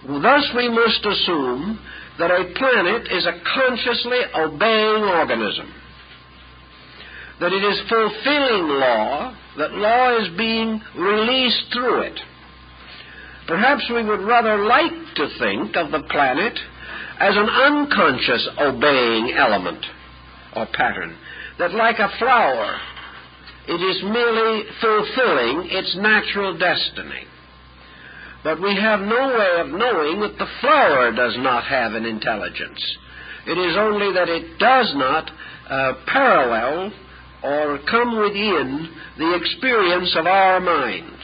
Thus we must assume that a planet is a consciously obeying organism, that it is fulfilling law, that law is being released through it. Perhaps we would rather like to think of the planet as an unconscious obeying element or pattern, that like a flower, it is merely fulfilling its natural destiny. But we have no way of knowing that the flower does not have an intelligence. It is only that it does not parallel or come within the experience of our minds.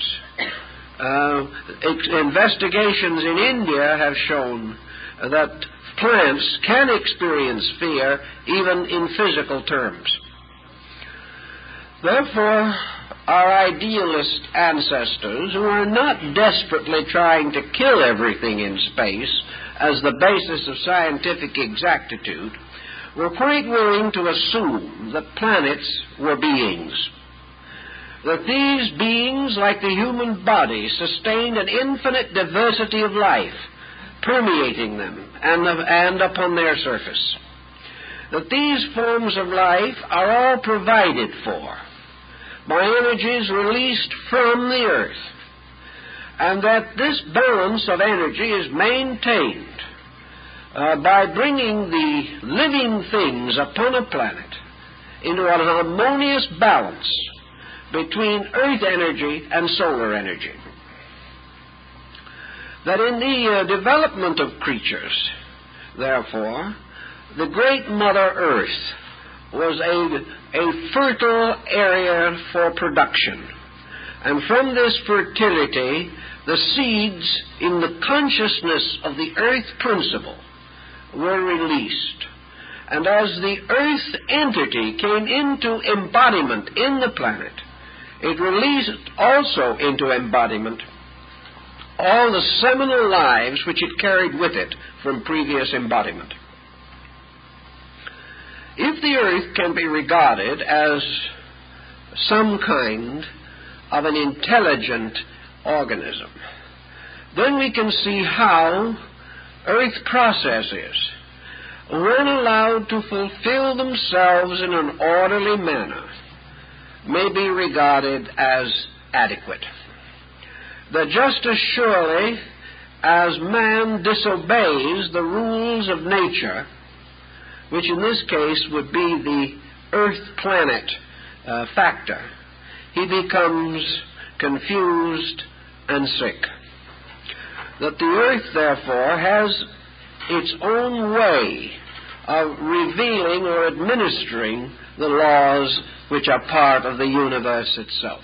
Investigations in India have shown that plants can experience fear even in physical terms. Therefore, our idealist ancestors, who are not desperately trying to kill everything in space as the basis of scientific exactitude, were quite willing to assume that planets were beings, that these beings, like the human body, sustained an infinite diversity of life, permeating them and upon their surface, that these forms of life are all provided for by energies released from the earth, and that this balance of energy is maintained by bringing the living things upon a planet into an harmonious balance between earth energy and solar energy. That in the development of creatures, therefore, the great Mother Earth was a fertile area for production. And from this fertility, the seeds in the consciousness of the earth principle were released. And as the earth entity came into embodiment in the planet, it released also into embodiment all the seminal lives which it carried with it from previous embodiment. If the earth can be regarded as some kind of an intelligent organism, then we can see how earth processes, when allowed to fulfill themselves in an orderly manner, may be regarded as adequate. That just as surely as man disobeys the rules of nature, which in this case would be the earth-planet factor, he becomes confused and sick. That the earth, therefore, has its own way of revealing or administering the laws which are part of the universe itself.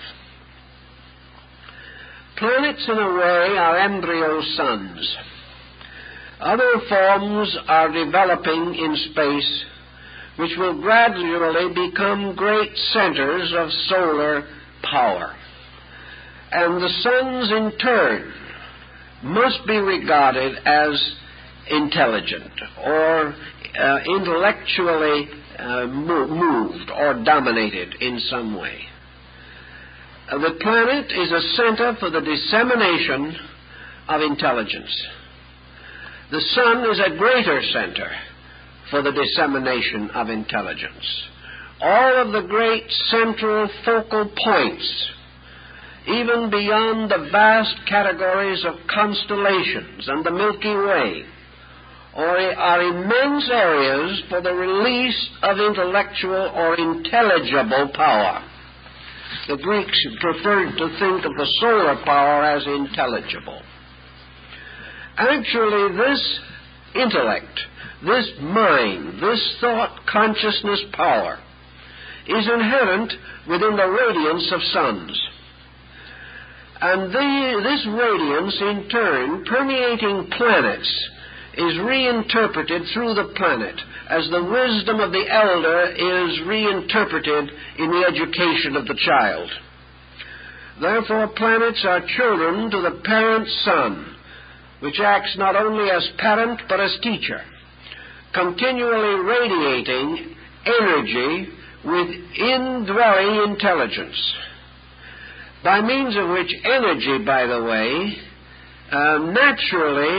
Planets, in a way, are embryo suns. Other forms are developing in space which will gradually become great centers of solar power. And the suns, in turn, must be regarded as intelligent or intellectually moved or dominated in some way. The planet is a center for the dissemination of intelligence. The sun is a greater center for the dissemination of intelligence. All of the great central focal points, even beyond the vast categories of constellations and the Milky Way, are immense areas for the release of intellectual or intelligible power. The Greeks preferred to think of the solar power as intelligible. Actually, this intellect, this mind, this thought, consciousness, power, is inherent within the radiance of suns. And this radiance, in turn, permeating planets, is reinterpreted through the planet as the wisdom of the elder is reinterpreted in the education of the child. Therefore, planets are children to the parent sun, which acts not only as parent but as teacher, continually radiating energy with indwelling intelligence, by means of which energy, by the way, naturally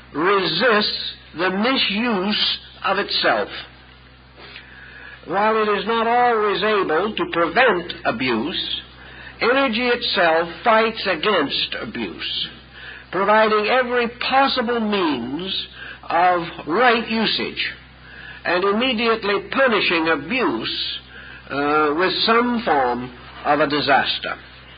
resists the misuse of itself. While it is not always able to prevent abuse, energy itself fights against abuse, providing every possible means of right usage and immediately punishing abuse with some form of a disaster.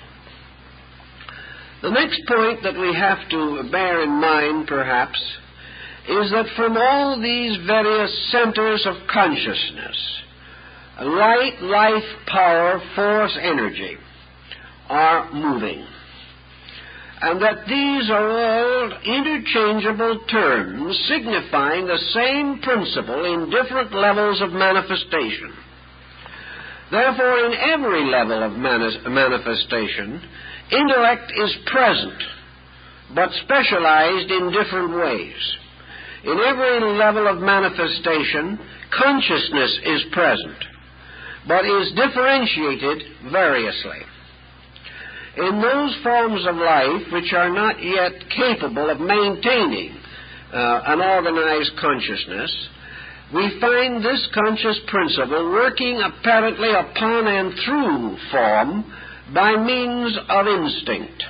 The next point that we have to bear in mind, perhaps, is that from all these various centers of consciousness, light, life, power, force, energy are moving, and that these are all interchangeable terms signifying the same principle in different levels of manifestation. Therefore, in every level of manifestation, intellect is present, but specialized in different ways. In every level of manifestation, consciousness is present, but is differentiated variously. In those forms of life which are not yet capable of maintaining an organized consciousness, we find this conscious principle working apparently upon and through form by means of instinct.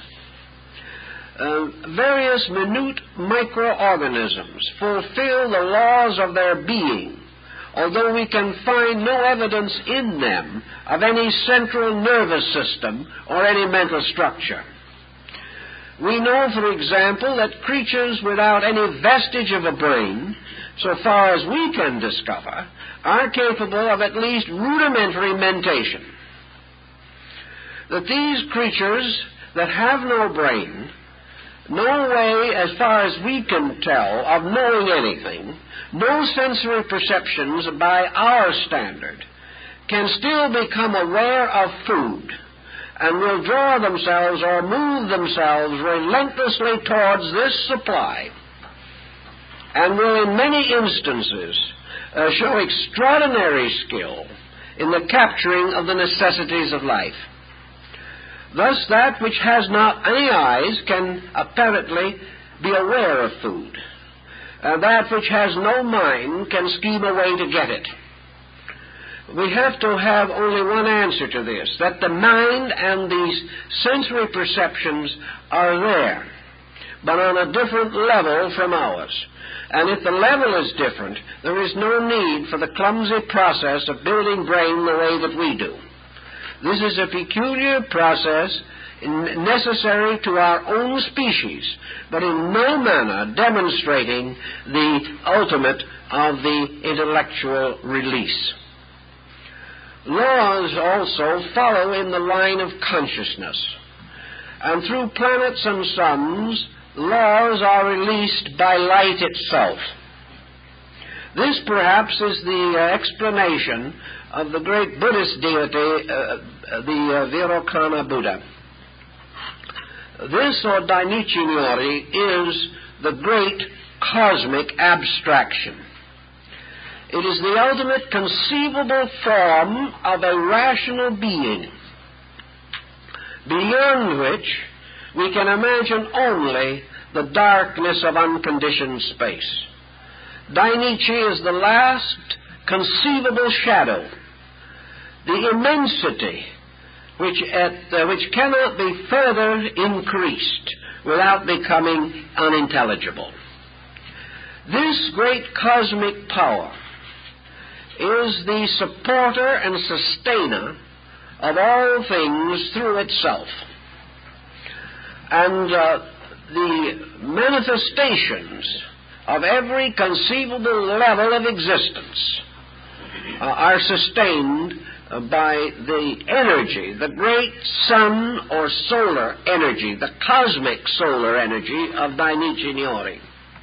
Various minute microorganisms fulfill the laws of their being, although we can find no evidence in them of any central nervous system or any mental structure. We know, for example, that creatures without any vestige of a brain, so far as we can discover, are capable of at least rudimentary mentation. That these creatures that have no brain, no way, as far as we can tell, of knowing anything, no sensory perceptions by our standard, can still become aware of food and will draw themselves or move themselves relentlessly towards this supply, and will in many instances show extraordinary skill in the capturing of the necessities of life. Thus, that which has not any eyes can apparently be aware of food. That which has no mind can scheme a way to get it. We have to have only one answer to this, that the mind and these sensory perceptions are there, but on a different level from ours. And if the level is different, there is no need for the clumsy process of building brain the way that we do. This is a peculiar process necessary to our own species, but in no manner demonstrating the ultimate of the intellectual release. Laws also follow in the line of consciousness, and through planets and suns, laws are released by light itself. This perhaps is the explanation of the great Buddhist deity, the Vairocana Buddha. This, or Dainichi Nyori, is the great cosmic abstraction. It is the ultimate conceivable form of a rational being, beyond which we can imagine only the darkness of unconditioned space. Dainichi is the last conceivable shadow, the immensity which cannot be further increased without becoming unintelligible. This great cosmic power is the supporter and sustainer of all things through itself. And the manifestations of every conceivable level of existence are sustained by the energy, the great sun or solar energy, the cosmic solar energy of Dainichi Nyori.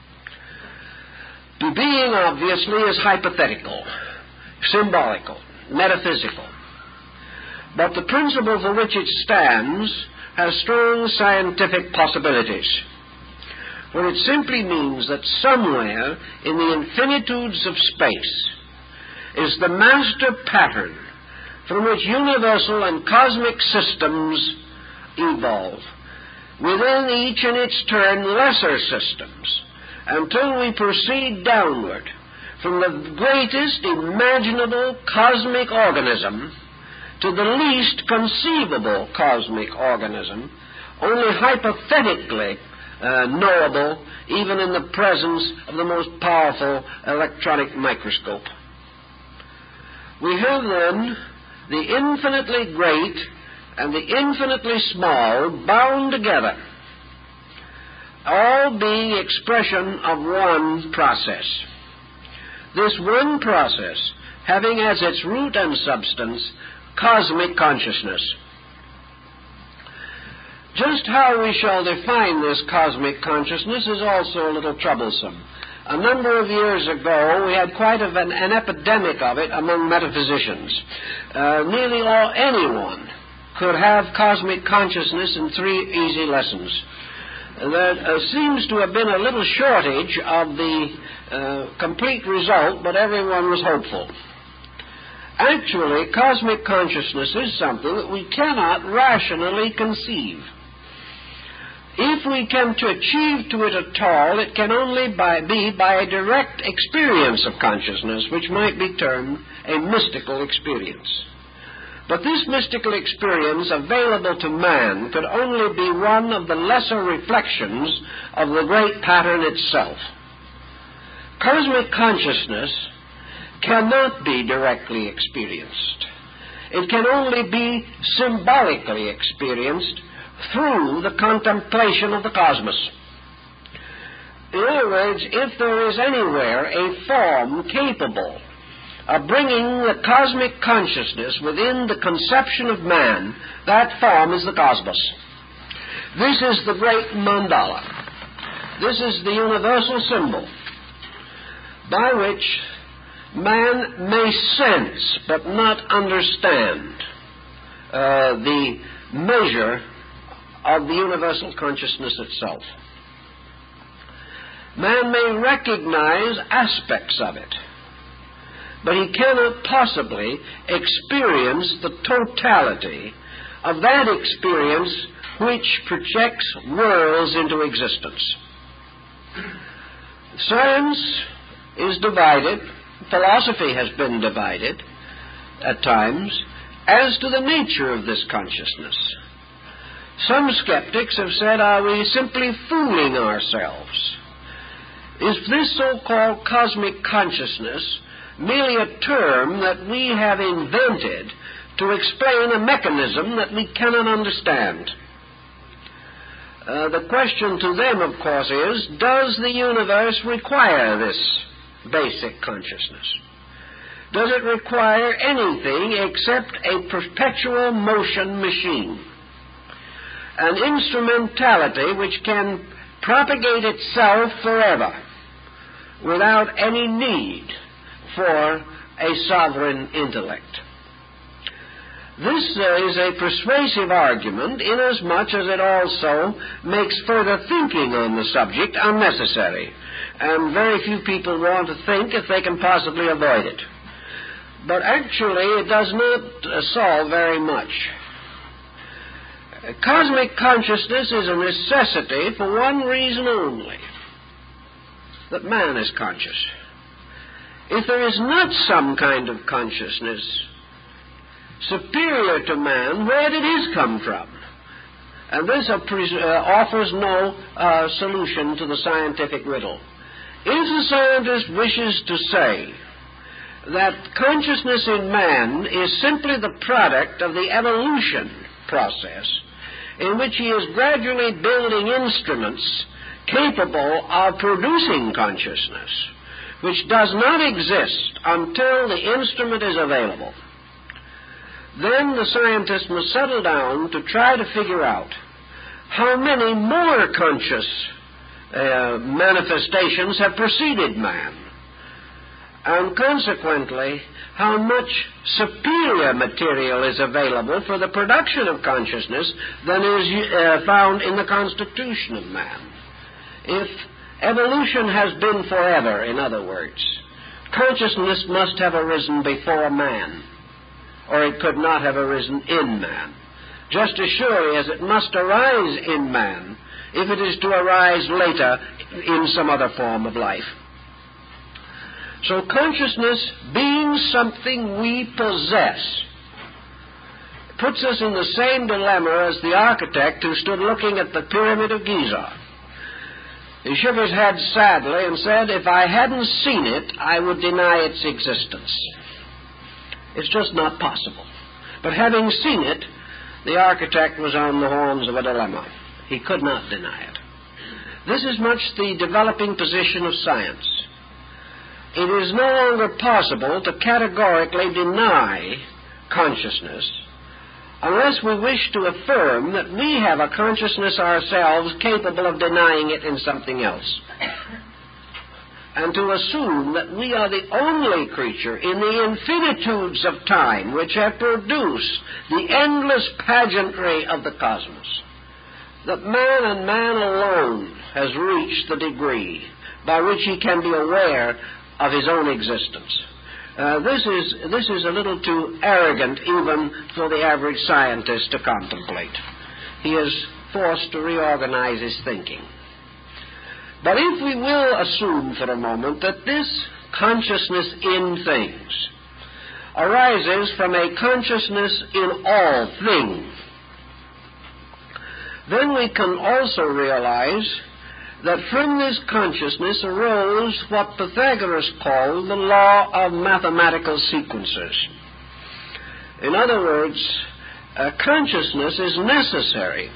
The being, obviously, is hypothetical, symbolical, metaphysical. But the principle for which it stands has strong scientific possibilities. For it simply means that somewhere in the infinitudes of space is the master pattern from which universal and cosmic systems evolve. Within each in its turn lesser systems until we proceed downward from the greatest imaginable cosmic organism to the least conceivable cosmic organism, only hypothetically knowable even in the presence of the most powerful electronic microscope. We have then the infinitely great and the infinitely small bound together, all being expression of one process. This one process having as its root and substance cosmic consciousness. Just how we shall define this cosmic consciousness is also a little troublesome. A number of years ago, we had quite an epidemic of it among metaphysicians. Nearly anyone could have cosmic consciousness in 3 easy lessons. There seems to have been a little shortage of the complete result, but everyone was hopeful. Actually, cosmic consciousness is something that we cannot rationally conceive. If we come to achieve to it at all, it can only be by a direct experience of consciousness, which might be termed a mystical experience. But this mystical experience available to man could only be one of the lesser reflections of the great pattern itself. Cosmic consciousness cannot be directly experienced. It can only be symbolically experienced through the contemplation of the cosmos. In other words, if there is anywhere a form capable of bringing the cosmic consciousness within the conception of man, that form is the cosmos. This is the great mandala. This is the universal symbol by which man may sense but not understand the measure of the universal consciousness itself. Man may recognize aspects of it, but he cannot possibly experience the totality of that experience which projects worlds into existence. Science is divided, philosophy has been divided at times, as to the nature of this consciousness. Some skeptics have said, are we simply fooling ourselves? Is this so-called cosmic consciousness merely a term that we have invented to explain a mechanism that we cannot understand? The question to them, of course, is, does the universe require this basic consciousness? Does it require anything except a perpetual motion machine? An instrumentality which can propagate itself forever without any need for a sovereign intellect. This is a persuasive argument inasmuch as it also makes further thinking on the subject unnecessary, and very few people want to think if they can possibly avoid it. But actually it does not solve very much. Cosmic consciousness is a necessity for one reason only, that man is conscious. If there is not some kind of consciousness superior to man, where did his come from? And this offers no solution to the scientific riddle. If the scientist wishes to say that consciousness in man is simply the product of the evolution process, in which he is gradually building instruments capable of producing consciousness, which does not exist until the instrument is available, then the scientist must settle down to try to figure out how many more conscious manifestations have preceded man, and consequently how much superior material is available for the production of consciousness than is found in the constitution of man. If evolution has been forever, in other words, consciousness must have arisen before man, or it could not have arisen in man. Just as surely as it must arise in man, if it is to arise later in some other form of life. So consciousness, being something we possess, puts us in the same dilemma as the architect who stood looking at the Pyramid of Giza. He shook his head sadly and said, if I hadn't seen it, I would deny its existence. It's just not possible. But having seen it, the architect was on the horns of a dilemma. He could not deny it. This is much the developing position of science. It is no longer possible to categorically deny consciousness unless we wish to affirm that we have a consciousness ourselves capable of denying it in something else, and to assume that we are the only creature in the infinitudes of time which have produced the endless pageantry of the cosmos, that man and man alone has reached the degree by which he can be aware of his own existence. This is a little too arrogant even for the average scientist to contemplate. He is forced to reorganize his thinking. But if we will assume for a moment that this consciousness in things arises from a consciousness in all things, then we can also realize that from this consciousness arose what Pythagoras called the law of mathematical sequences. In other words, consciousness is necessary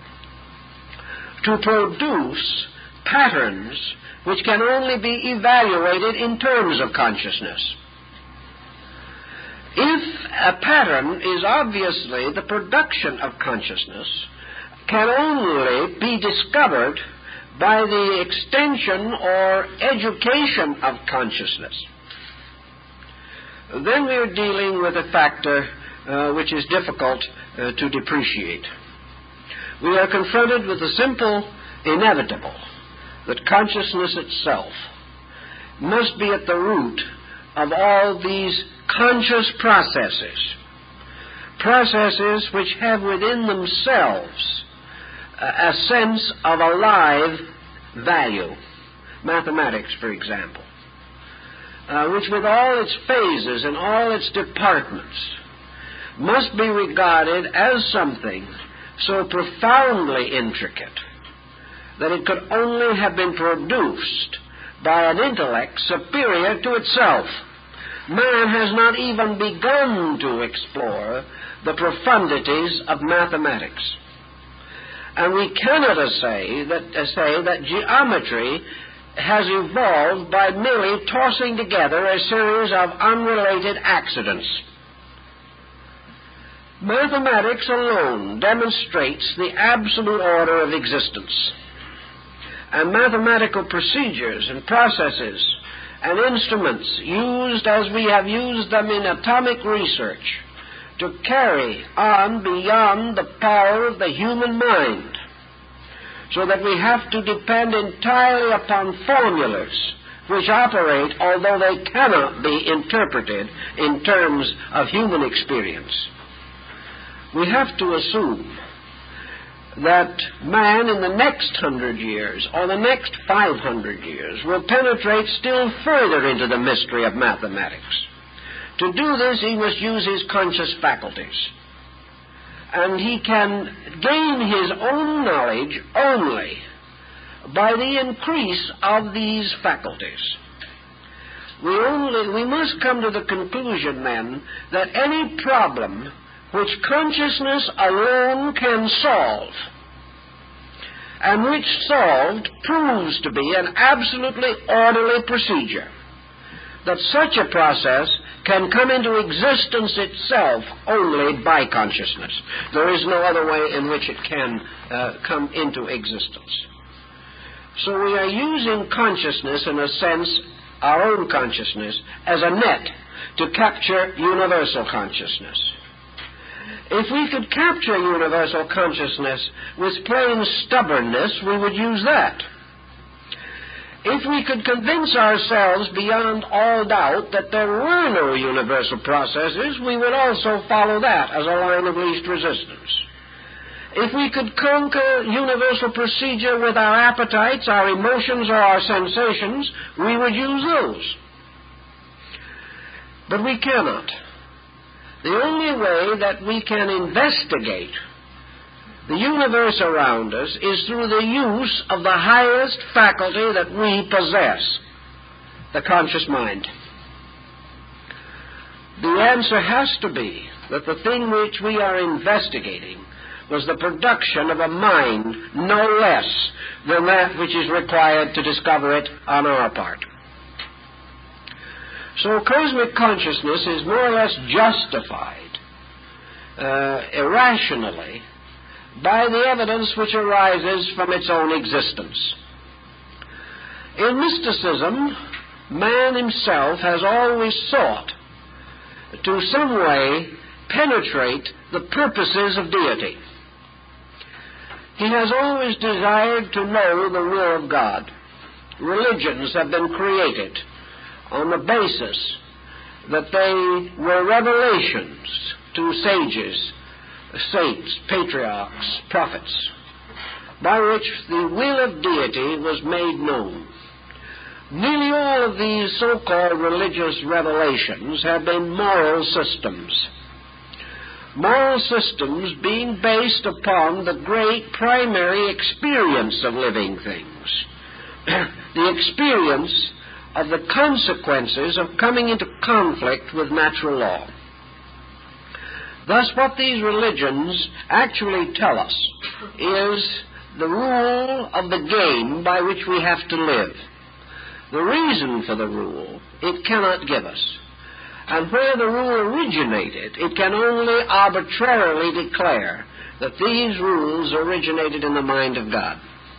to produce patterns which can only be evaluated in terms of consciousness. If a pattern is obviously the production of consciousness, can only be discovered by the extension or education of consciousness, then we are dealing with a factor which is difficult to depreciate. We are confronted with the simple inevitable that consciousness itself must be at the root of all these conscious processes which have within themselves a sense of a live value. Mathematics, for example, which with all its phases and all its departments must be regarded as something so profoundly intricate that it could only have been produced by an intellect superior to itself. Man has not even begun to explore the profundities of mathematics. And we cannot say that geometry has evolved by merely tossing together a series of unrelated accidents. Mathematics alone demonstrates the absolute order of existence. And mathematical procedures and processes and instruments used as we have used them in atomic research to carry on beyond the power of the human mind, so that we have to depend entirely upon formulas which operate, although they cannot be interpreted in terms of human experience. We have to assume that man in the next 100 years or the next 500 years will penetrate still further into the mystery of mathematics. To do this, he must use his conscious faculties. And he can gain his own knowledge only by the increase of these faculties. We must come to the conclusion, then, that any problem which consciousness alone can solve, and which solved proves to be an absolutely orderly procedure, that such a process can come into existence itself only by consciousness. There is no other way in which it can come into existence. So we are using consciousness, in a sense, our own consciousness, as a net to capture universal consciousness. If we could capture universal consciousness with plain stubbornness, we would use that. If we could convince ourselves beyond all doubt that there were no universal processes, we would also follow that as a line of least resistance. If we could conquer universal procedure with our appetites, our emotions, or our sensations, we would use those. But we cannot. The only way that we can investigate the universe around us is through the use of the highest faculty that we possess, the conscious mind. The answer has to be that the thing which we are investigating was the production of a mind no less than that which is required to discover it on our part. So cosmic consciousness is more or less justified irrationally by the evidence which arises from its own existence. In mysticism, man himself has always sought to some way penetrate the purposes of deity. He has always desired to know the will of God. Religions have been created on the basis that they were revelations to sages, saints, patriarchs, prophets, by which the will of deity was made known. Nearly all of these so-called religious revelations have been moral systems. Moral systems being based upon the great primary experience of living things, the experience of the consequences of coming into conflict with natural law. Thus, what these religions actually tell us is the rule of the game by which we have to live. The reason for the rule it cannot give us. And where the rule originated, it can only arbitrarily declare that these rules originated in the mind of God.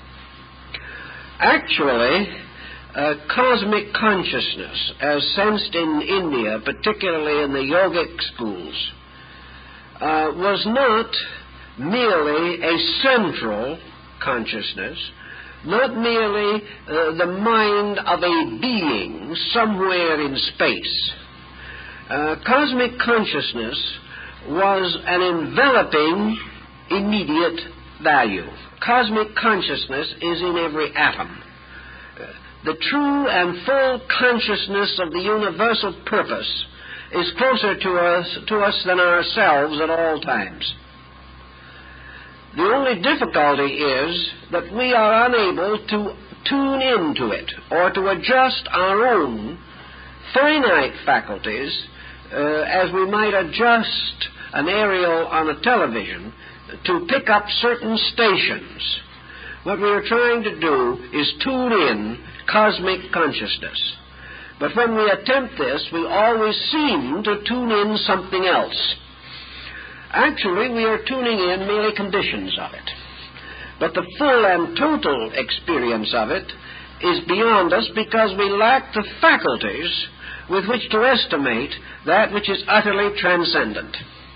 Actually, cosmic consciousness, as sensed in India, particularly in the yogic schools, was not merely a central consciousness, not merely the mind of a being somewhere in space. Cosmic consciousness was an enveloping immediate value. Cosmic consciousness is in every atom. The true and full consciousness of the universal purpose is closer to us than ourselves at all times. The only difficulty is that we are unable to tune into it or to adjust our own finite faculties as we might adjust an aerial on a television to pick up certain stations. What we are trying to do is tune in cosmic consciousness. But when we attempt this, we always seem to tune in something else. Actually, we are tuning in merely conditions of it. But the full and total experience of it is beyond us because we lack the faculties with which to estimate that which is utterly transcendent.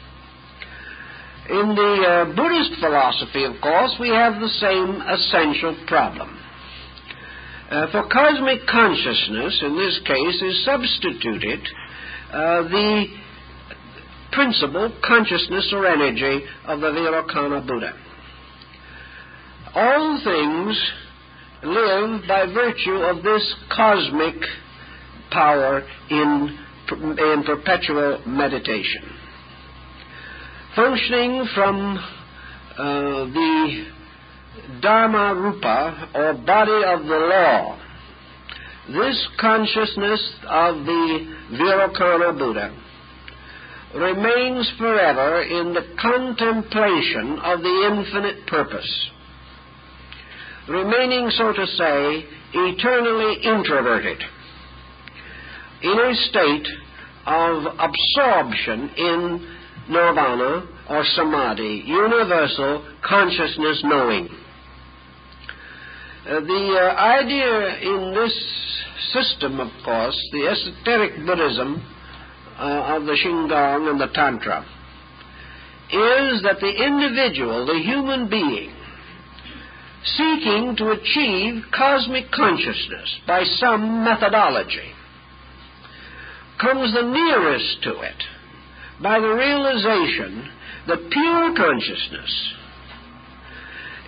In the Buddhist philosophy, of course, we have the same essential problem. For cosmic consciousness, in this case, is substituted the principal consciousness or energy of the Vairocana Buddha. All things live by virtue of this cosmic power in perpetual meditation. Functioning from the Dharma Rupa, or body of the law, this consciousness of the Vairocana Buddha remains forever in the contemplation of the infinite purpose, remaining, so to say, eternally introverted, in a state of absorption in nirvana or samadhi, universal consciousness knowing. The idea in this system, of course, the esoteric Buddhism of the Shingon and the Tantra, is that the individual, the human being, seeking to achieve cosmic consciousness by some methodology, comes the nearest to it by the realization that pure consciousness,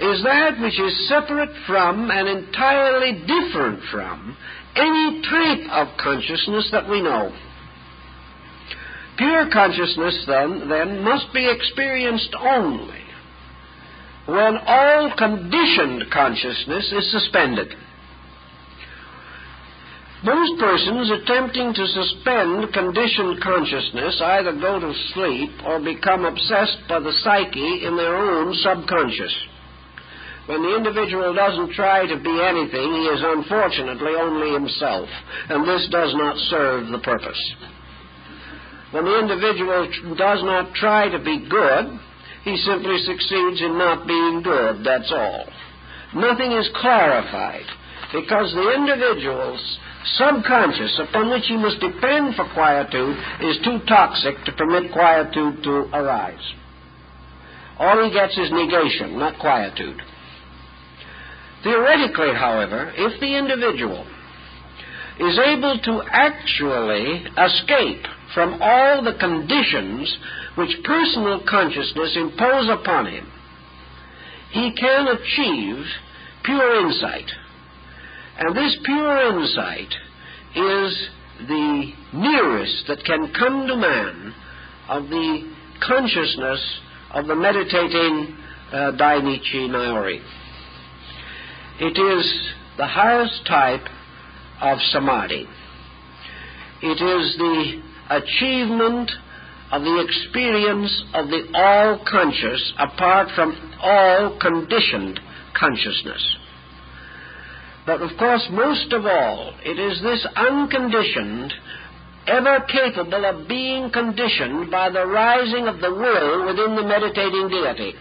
is that which is separate from and entirely different from any type of consciousness that we know. Pure consciousness, then must be experienced only when all conditioned consciousness is suspended. Most persons attempting to suspend conditioned consciousness either go to sleep or become obsessed by the psyche in their own subconscious. When the individual doesn't try to be anything, he is unfortunately only himself, and this does not serve the purpose. When the individual does not try to be good, he simply succeeds in not being good, that's all. Nothing is clarified, because the individual's subconscious upon which he must depend for quietude is too toxic to permit quietude to arise. All he gets is negation, not quietude. Theoretically, however, if the individual is able to actually escape from all the conditions which personal consciousness impose upon him, he can achieve pure insight. And this pure insight is the nearest that can come to man of the consciousness of the meditating Dainichi Naori. It is the highest type of samadhi. It is the achievement of the experience of the all-conscious apart from all conditioned consciousness. But, of course, most of all, it is this unconditioned, ever capable of being conditioned by the rising of the will within the meditating deity.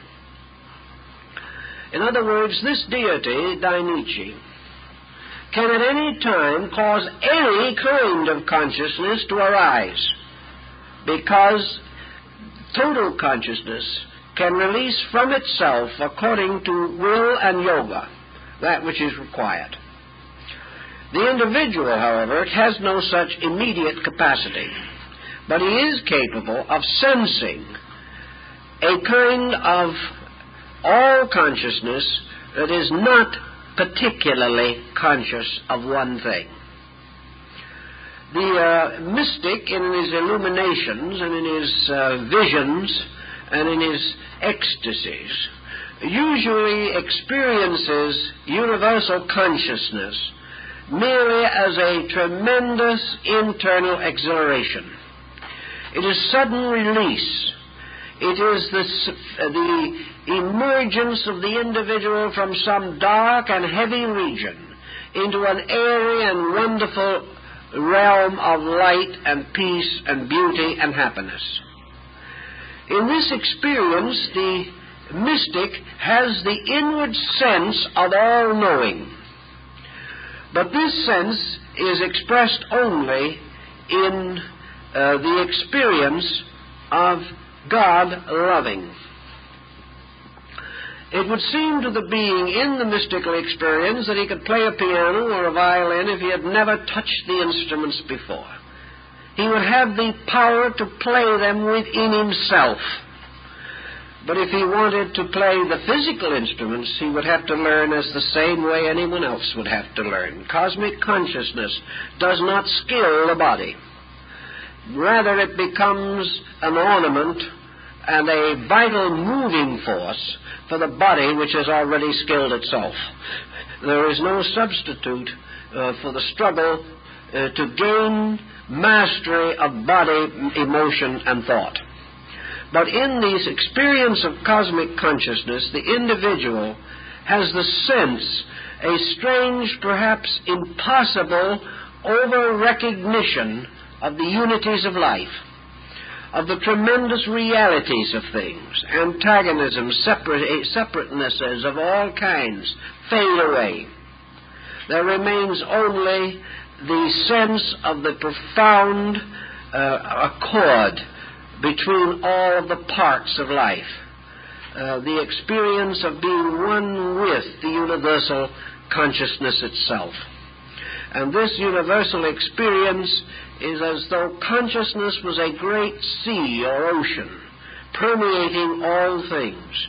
In other words, this deity, Dainichi, can at any time cause any kind of consciousness to arise, because total consciousness can release from itself, according to will and yoga, that which is required. The individual, however, has no such immediate capacity, but he is capable of sensing a kind of all consciousness that is not particularly conscious of one thing. The mystic, in his illuminations and in his visions and in his ecstasies, usually experiences universal consciousness merely as a tremendous internal exhilaration. It is sudden release. It is the emergence of the individual from some dark and heavy region into an airy and wonderful realm of light and peace and beauty and happiness. In this experience, the mystic has the inward sense of all-knowing. But this sense is expressed only in the experience of God loving. It would seem to the being in the mystical experience that he could play a piano or a violin if he had never touched the instruments before. He would have the power to play them within himself. But if he wanted to play the physical instruments, he would have to learn as the same way anyone else would have to learn. Cosmic consciousness does not skill the body. Rather, it becomes an ornament and a vital moving force for the body which has already skilled itself. There is no substitute for the struggle to gain mastery of body, emotion, and thought. But in this experience of cosmic consciousness, the individual has the sense, a strange, perhaps impossible, over-recognition of the unities of life, of the tremendous realities of things. Antagonisms, separatenesses of all kinds fade away. There remains only the sense of the profound accord between all of the parts of life, the experience of being one with the universal consciousness itself. And this universal experience is as though consciousness was a great sea or ocean, permeating all things,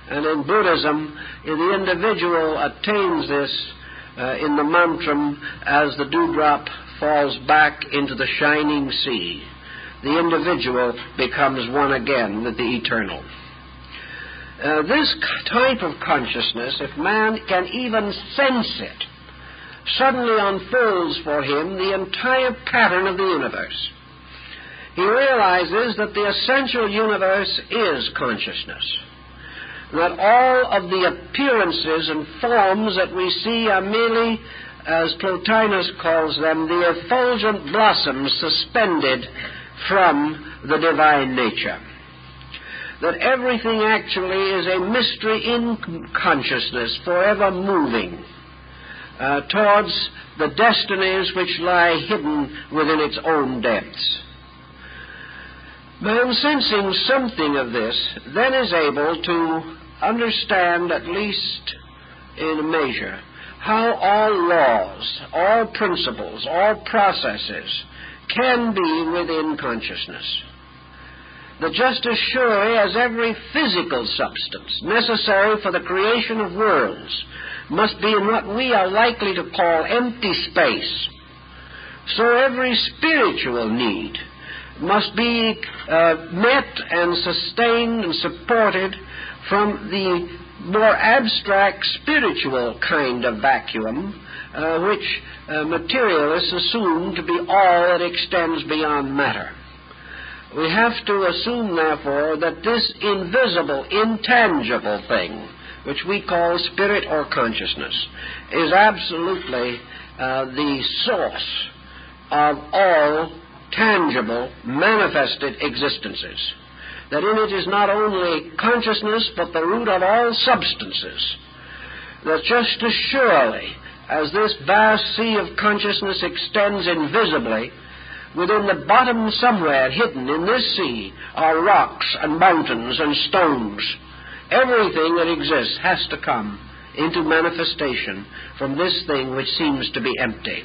And in Buddhism, the individual attains this in the mantram as the dewdrop falls back into the shining sea. The individual becomes one again with the eternal. This type of consciousness, if man can even sense it, suddenly unfolds for him the entire pattern of the universe. He realizes that the essential universe is consciousness, that all of the appearances and forms that we see are merely, as Plotinus calls them, the effulgent blossoms suspended from the divine nature. That everything actually is a mystery in consciousness, forever moving towards the destinies which lie hidden within its own depths. Man, sensing something of this, then is able to understand, at least in a measure, how all laws, all principles, all processes can be within consciousness. That just as surely as every physical substance necessary for the creation of worlds must be in what we are likely to call empty space, so every spiritual need must be met and sustained and supported from the more abstract spiritual kind of vacuum, which materialists assume to be all that extends beyond matter. We have to assume, therefore, that this invisible, intangible thing, which we call spirit or consciousness, is absolutely the source of all tangible, manifested existences. That in it is not only consciousness, but the root of all substances. That just as surely as this vast sea of consciousness extends invisibly, within the bottom somewhere hidden in this sea are rocks and mountains and stones. Everything that exists has to come into manifestation from this thing which seems to be empty.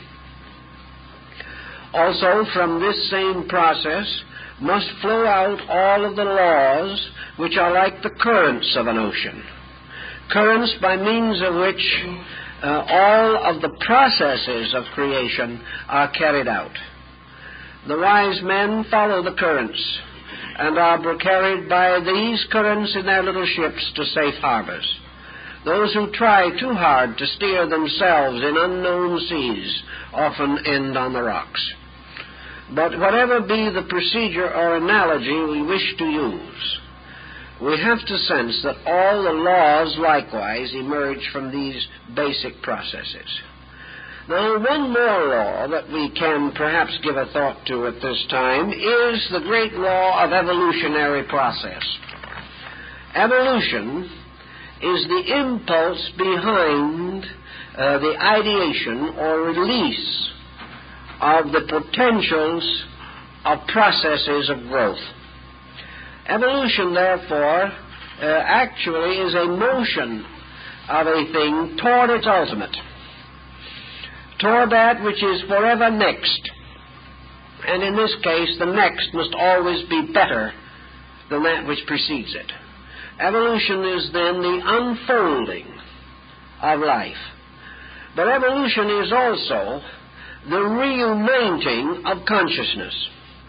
Also, from this same process must flow out all of the laws which are like the currents of an ocean. Currents by means of which all of the processes of creation are carried out. The wise men follow the currents and are carried by these currents in their little ships to safe harbors. Those who try too hard to steer themselves in unknown seas often end on the rocks. But whatever be the procedure or analogy we wish to use, we have to sense that all the laws likewise emerge from these basic processes. Now, one more law that we can perhaps give a thought to at this time is the great law of evolutionary process. Evolution is the impulse behind the ideation or release of the potentials of processes of growth. Evolution, therefore, actually is a motion of a thing toward its ultimate, toward that which is forever next. And in this case, the next must always be better than that which precedes it. Evolution is then the unfolding of life. But evolution is also the reuniting of consciousness.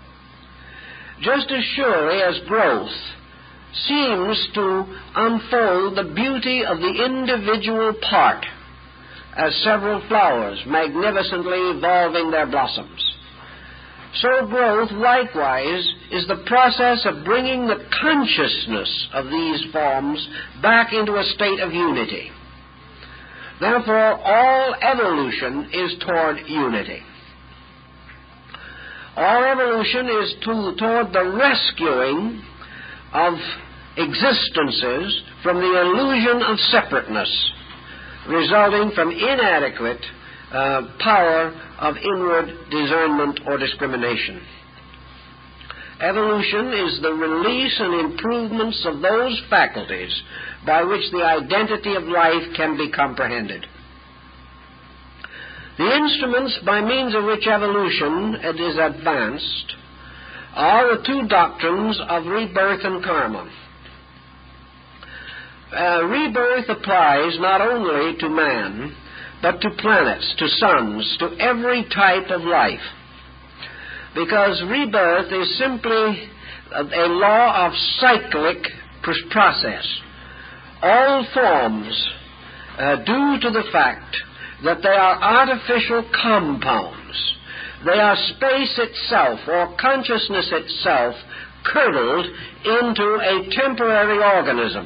Just as surely as growth seems to unfold the beauty of the individual part as several flowers magnificently evolving their blossoms, so growth likewise is the process of bringing the consciousness of these forms back into a state of unity. Therefore, all evolution is toward unity. All evolution is toward the rescuing of existences from the illusion of separateness, resulting from inadequate power of inward discernment or discrimination. Evolution is the release and improvements of those faculties by which the identity of life can be comprehended. The instruments by means of which evolution is advanced are the two doctrines of rebirth and karma. Rebirth applies not only to man, but to planets, to suns, to every type of life. Because rebirth is simply a law of cyclic process. All forms, due to the fact that they are artificial compounds, they are space itself or consciousness itself curdled into a temporary organism.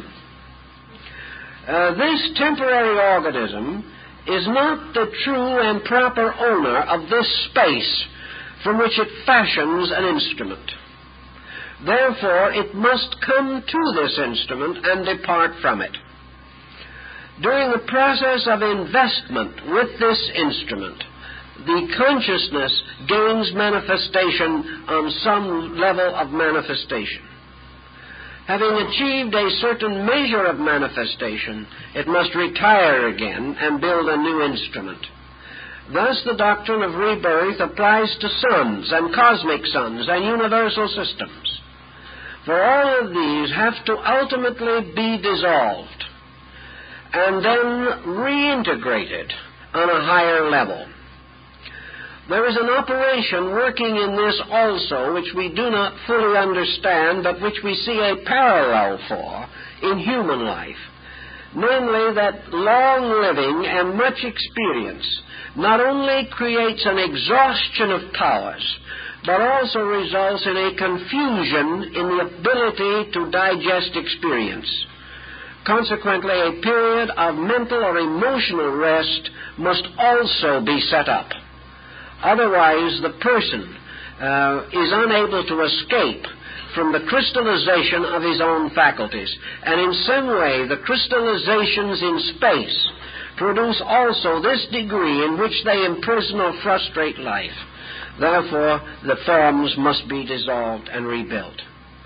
This temporary organism is not the true and proper owner of this space from which it fashions an instrument. Therefore, it must come to this instrument and depart from it. During the process of investment with this instrument, the consciousness gains manifestation on some level of manifestation. Having achieved a certain measure of manifestation, it must retire again and build a new instrument. Thus, the doctrine of rebirth applies to suns and cosmic suns and universal systems. For all of these have to ultimately be dissolved and then reintegrated on a higher level. There is an operation working in this also which we do not fully understand, but which we see a parallel for in human life. Namely, that long living and much experience not only creates an exhaustion of powers, but also results in a confusion in the ability to digest experience. Consequently, a period of mental or emotional rest must also be set up. Otherwise, the person is unable to escape from the crystallization of his own faculties. And in some way, the crystallizations in space produce also this degree in which they imprison or frustrate life. Therefore, the forms must be dissolved and rebuilt.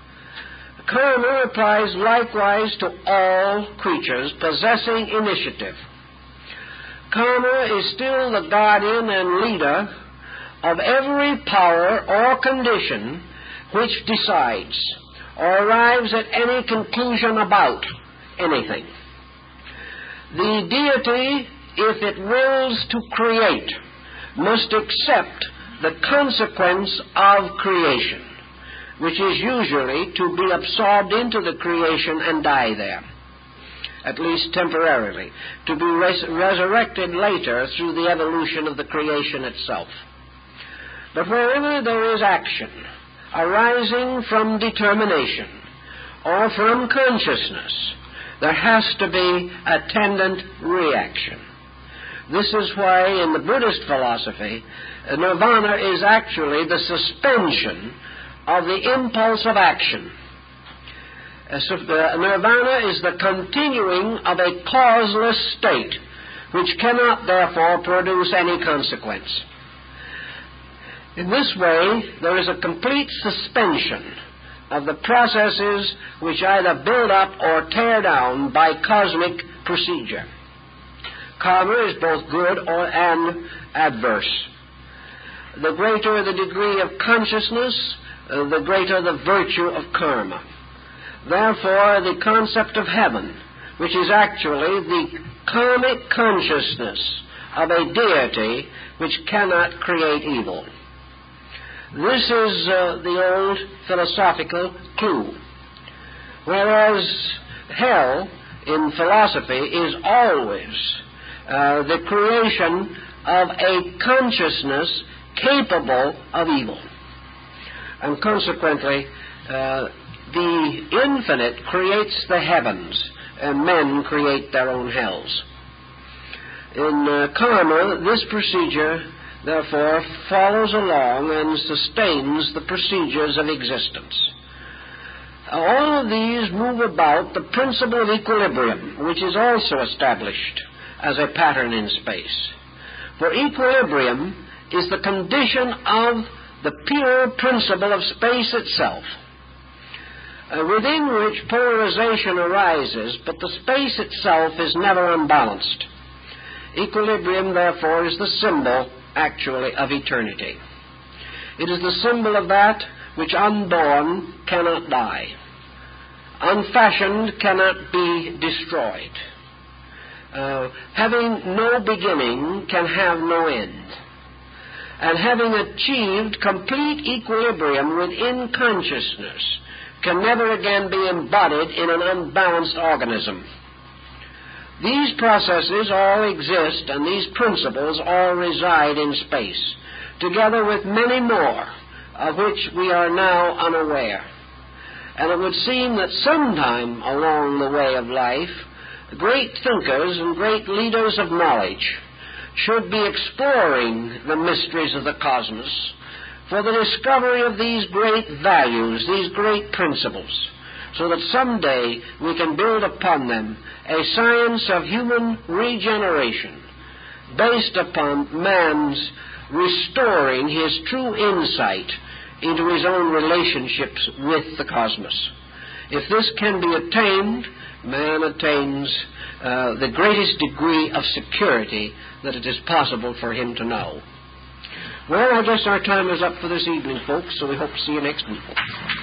Karma applies likewise to all creatures possessing initiative. Karma is still the guardian and leader of every power or condition which decides or arrives at any conclusion about anything. The deity, if it wills to create, must accept the consequence of creation, which is usually to be absorbed into the creation and die there, at least temporarily, to be resurrected later through the evolution of the creation itself. But wherever there is action arising from determination or from consciousness, there has to be attendant reaction. This is why in the Buddhist philosophy, nirvana is actually the suspension of the impulse of action. Nirvana is the continuing of a causeless state, which cannot therefore produce any consequence. In this way, there is a complete suspension of the processes which either build up or tear down by cosmic procedure. Karma is both good and adverse. The greater the degree of consciousness, the greater the virtue of karma. Therefore, the concept of heaven, which is actually the karmic consciousness of a deity which cannot create evil. This is the old philosophical clue. Whereas hell in philosophy is always the creation of a consciousness capable of evil. And consequently, the infinite creates the heavens, and men create their own hells. In karma, this procedure therefore follows along and sustains the procedures of existence. All of these move about the principle of equilibrium, which is also established as a pattern in space. For equilibrium is the condition of the pure principle of space itself, within which polarization arises, but the space itself is never unbalanced. Equilibrium, therefore, is the symbol actually of eternity. It is the symbol of that which unborn cannot die. unfashioned cannot be destroyed. Having no beginning can have no end. And having achieved complete equilibrium within consciousness can never again be embodied in an unbalanced organism. These processes all exist, and these principles all reside in space, together with many more of which we are now unaware. And it would seem that sometime along the way of life, great thinkers and great leaders of knowledge should be exploring the mysteries of the cosmos for the discovery of these great values, these great principles, so that someday we can build upon them a science of human regeneration based upon man's restoring his true insight into his own relationships with the cosmos. If this can be attained, man attains the greatest degree of security that it is possible for him to know. Well, I guess our time is up for this evening, folks, so we hope to see you next week.